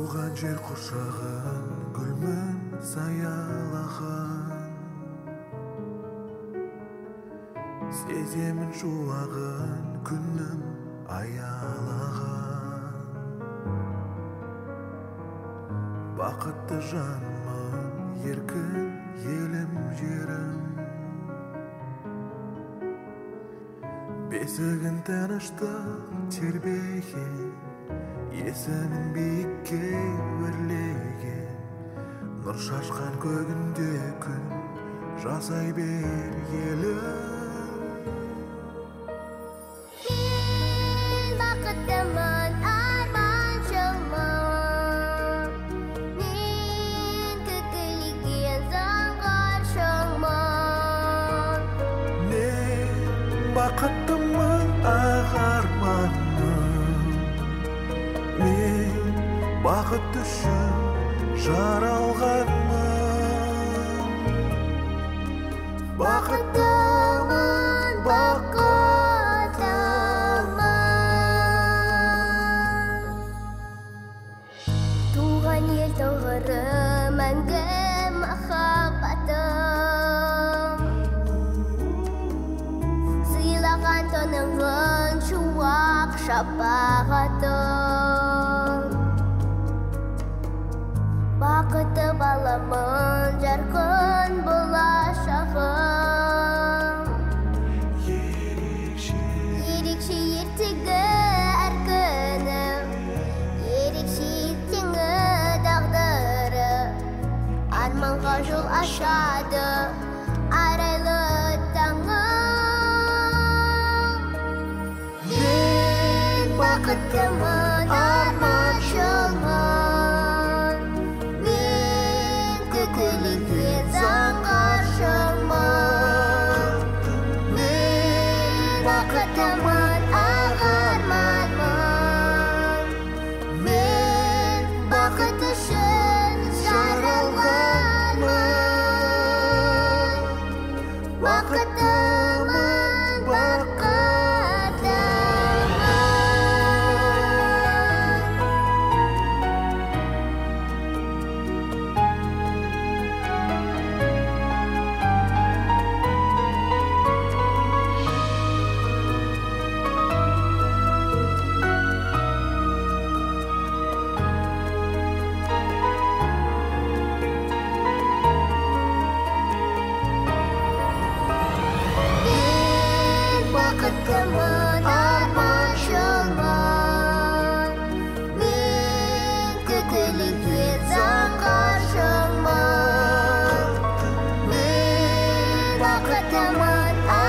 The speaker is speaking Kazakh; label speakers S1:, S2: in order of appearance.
S1: Туған жер құршаған гүлмін саялаған, сеземін шуағын күннің аялаған. Бақытты жанмын, еркін елім жерім, бесігін тыныштық тербеген, есімін биікке өрлеген. Нұр шашқан көгінде күн жасай бер елім.
S2: Мен бақыттымын, арманшылмын, мен күтілген заңғаршылмын.
S1: Мен бақыттымын, ақ арманмын, мен бақыт үшін жаралғанмын. Бақыттымын,
S2: бақыттымын. Туған ел тұғыры мәңгі махаббатым, сыйлаған тоныңын шуақ шапағатым. Бақытты баламын, жарқын болашағым. Ерекше ертегі әр күнім, ерекше ертеңі тағдыры, арманға жол ашады арайлы таңым. Мен бақыттымын, арманшылмын, мен күтілген заңғаршылмын. Мен бақыттымын, ақ арманмын, мен бақыт үшін жаралғанмын. Бақыттымын, бақыттымын. Бақыттымын, арманшылмын, мен күтілген заңғаршылмын. Мен бақыттымын,